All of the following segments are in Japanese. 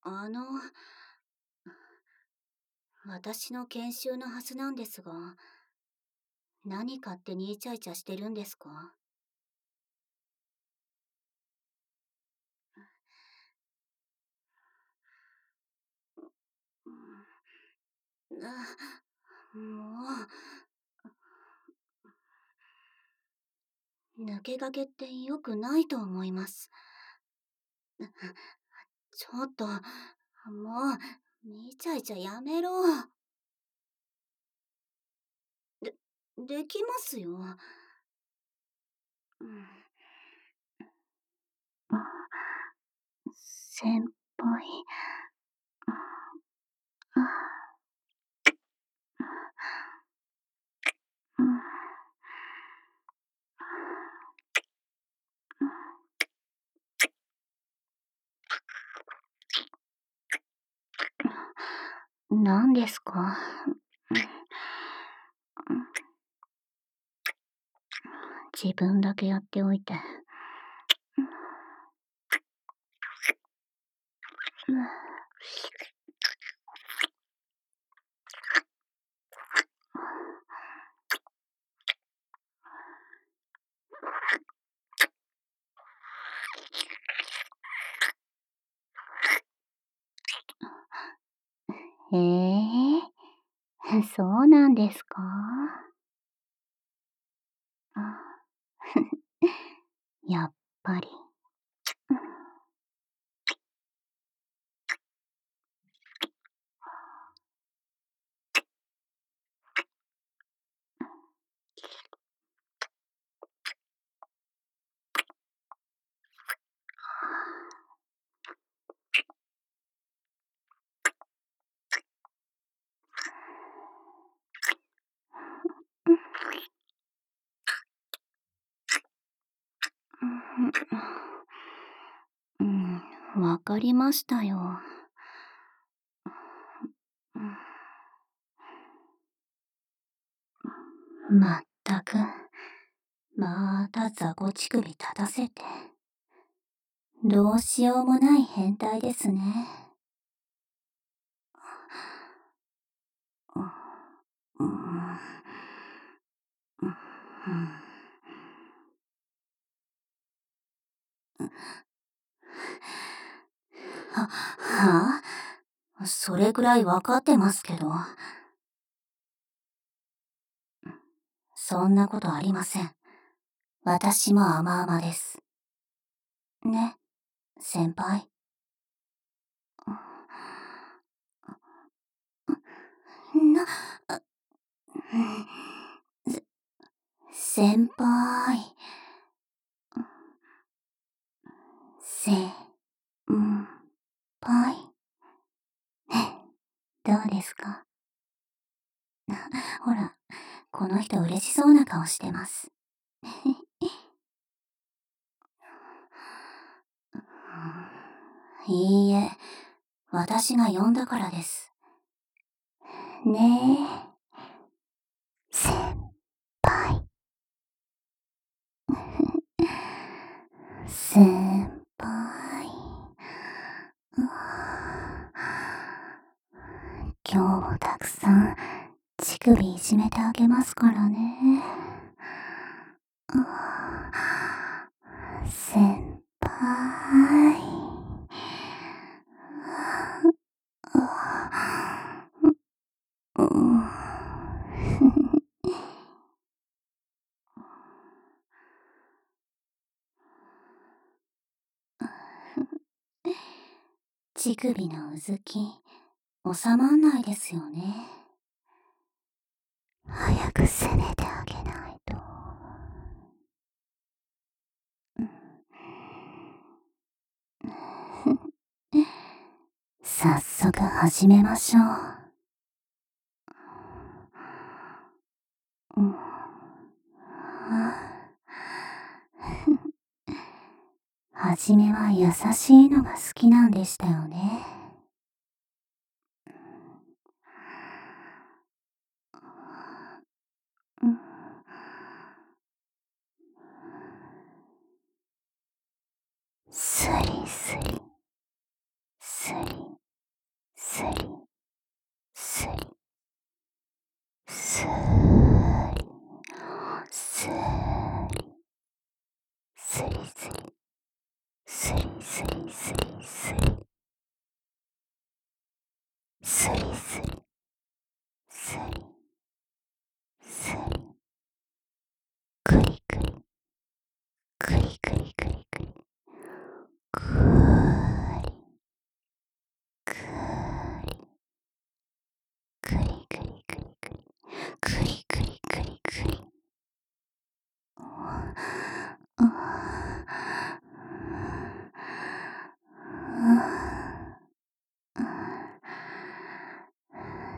あの、私の研修のはずなんですが、何勝手にイチャイチャしてるんですか？もう、抜け駆けって良くないと思います。ちょっと、もう、イチャイチャやめろ。で、できますよ。うん、先輩。何ですか？自分だけやっておいて。へえ、そうなんですか？あ、やっぱり。うん、わかりましたよ。まったく、また雑魚乳首立たせて。どうしようもない変態ですね。うん、はそれくらいわかってますけど。そんなことありません。私も甘々です。ね、先輩。な、先輩。先輩。どうですか？ほら、この人嬉しそうな顔してます。いいえ、私が呼んだからです。ねえ、先輩。先輩。今日もたくさん乳首いじめてあげますからね。先輩。うん、乳首のうずき、収まんないですよね。早く攻めてあげないと。早速始めましょう。はじめは優しいのが好きなんでしたよね。スリスリ、スリ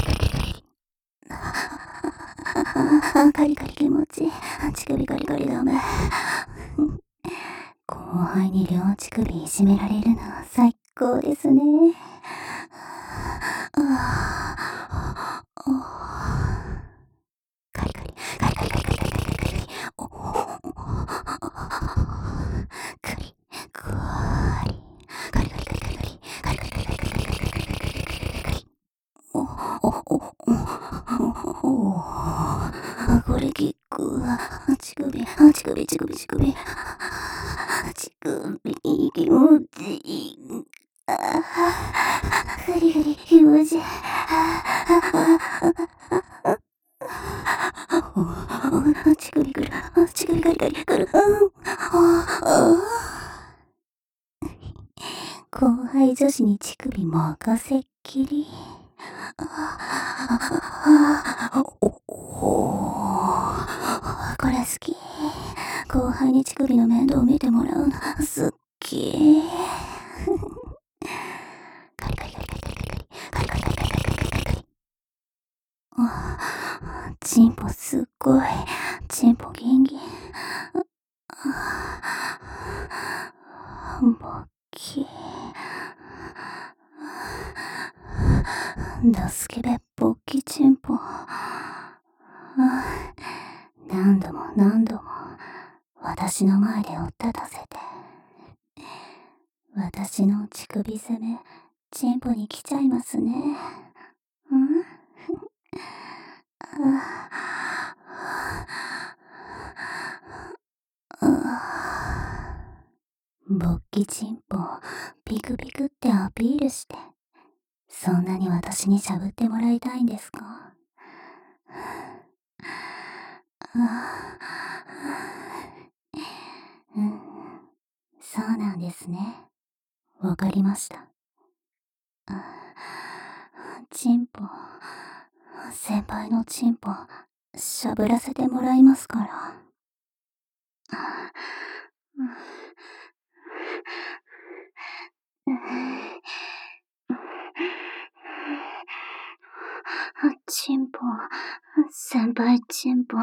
カリカリ気持ちいい。乳首カリカリダメ。後輩に両乳首いじめられるの最高ですね。 うわ、乳首、乳首、乳首、乳首。乳首、気持ちいい。ふりふり、気持ちいい。乳首くる、乳首ガリガリくる。後輩女子に乳首任せっきり。これ好き。後輩に乳首の面倒を見てもらうの好き。カリカリカリカリカリカリカリカリカリカリカリカリカリカリカリ。チンポすっごい。チンポギンギン。ボッキー。ドスケベボッキチンポ。何度も何度も私の前でおったたせて。私の乳首攻め、チンポに来ちゃいますね。ボッキチンポ、ピクピクってアピールして、そんなに私にしゃぶってもらいたいんですか？そうなんですね。わかりました。チンポ、先輩のチンポ、しゃぶらせてもらいますから。チンポ、先輩チンポ、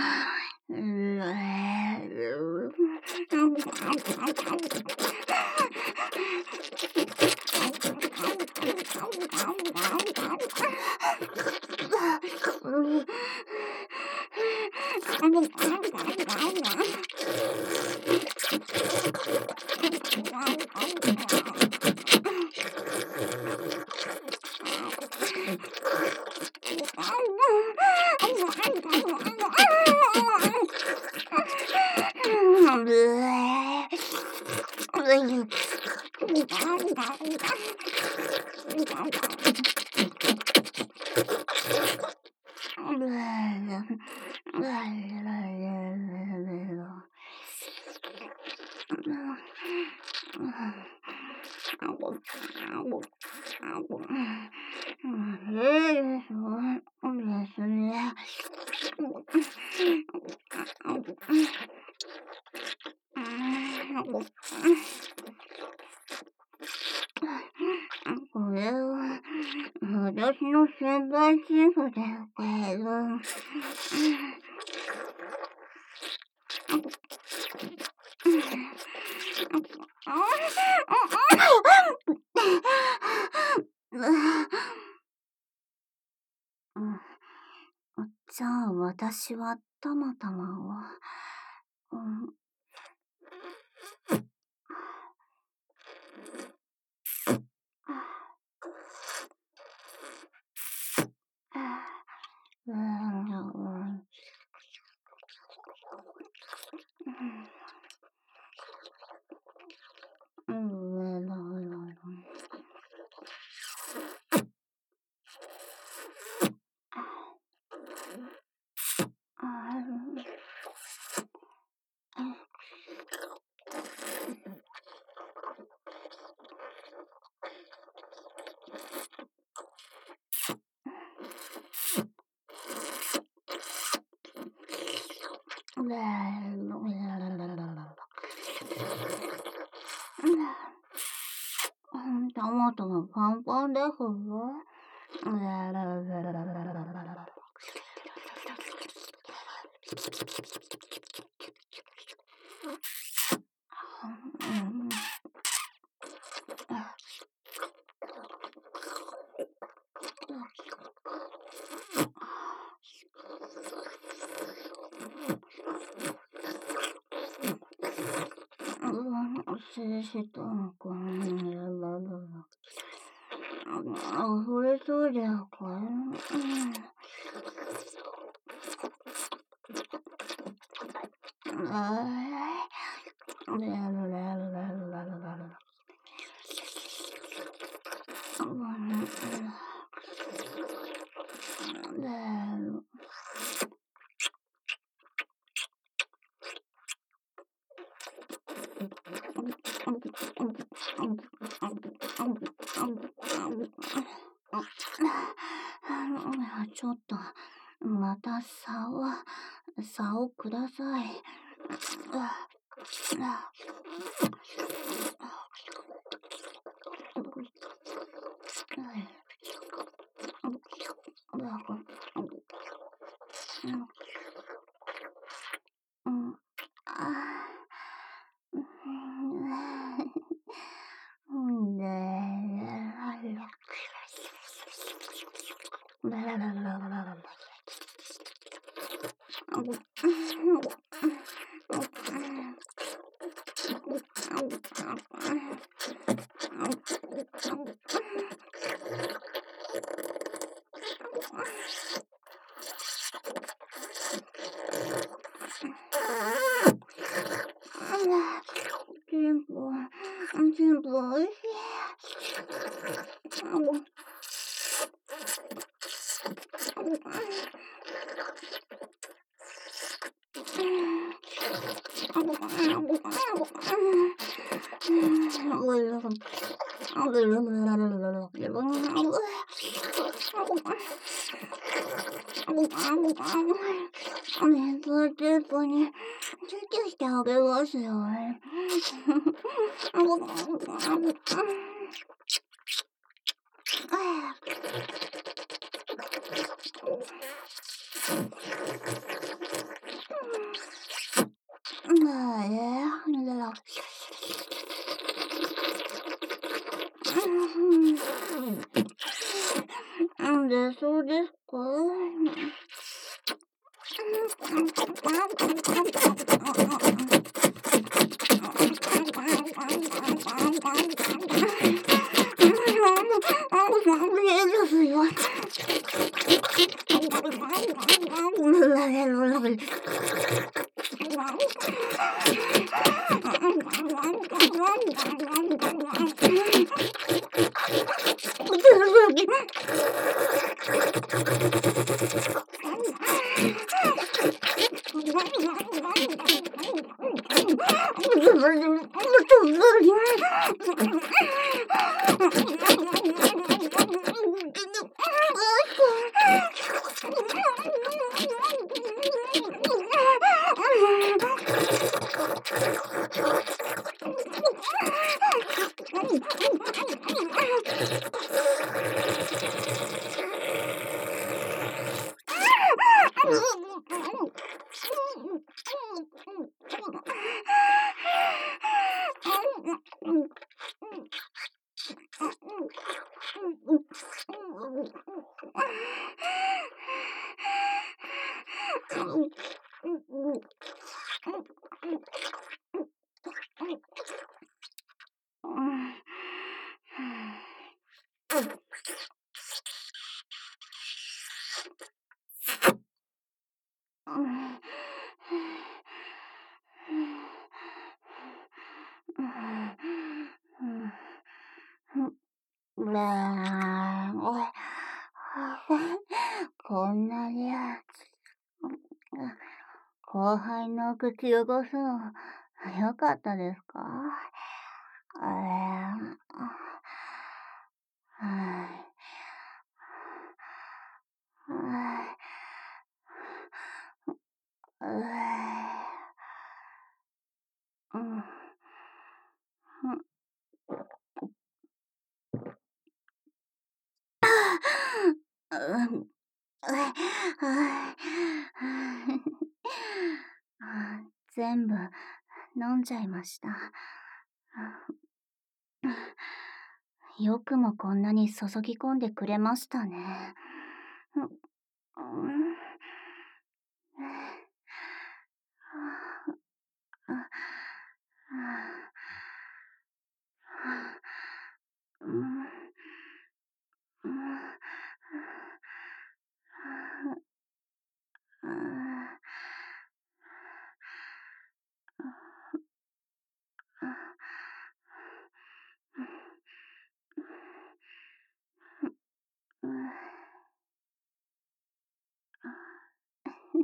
これは、私の先輩チンポだけど、じゃあ私はたまたまは、たまたまパンパンですよ。静止とのか溢れそうだよ、これ。 ちょっと、また竿ください。うん、あん全部おいしい。水テープにチュチュしてあげますよ。なんでそうですか？ですよ。こんなに後輩の口汚すのよかったですか？はい。うん。全部飲んじゃいました。よくもこんなに注ぎ込んでくれましたね。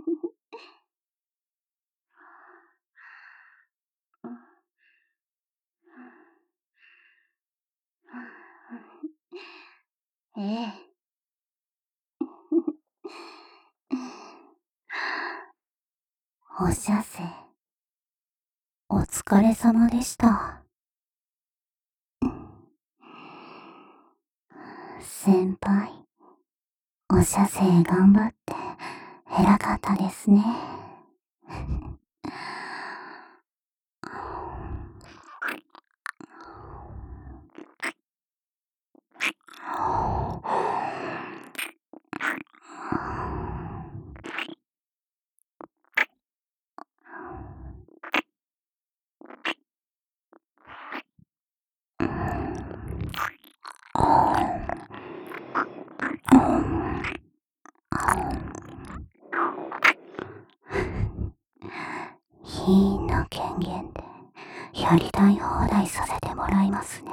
ええ。お射精、お疲れ様でした。先輩、お射精頑張って、偉かったですね。議員の権限でやりたい放題させてもらいますね。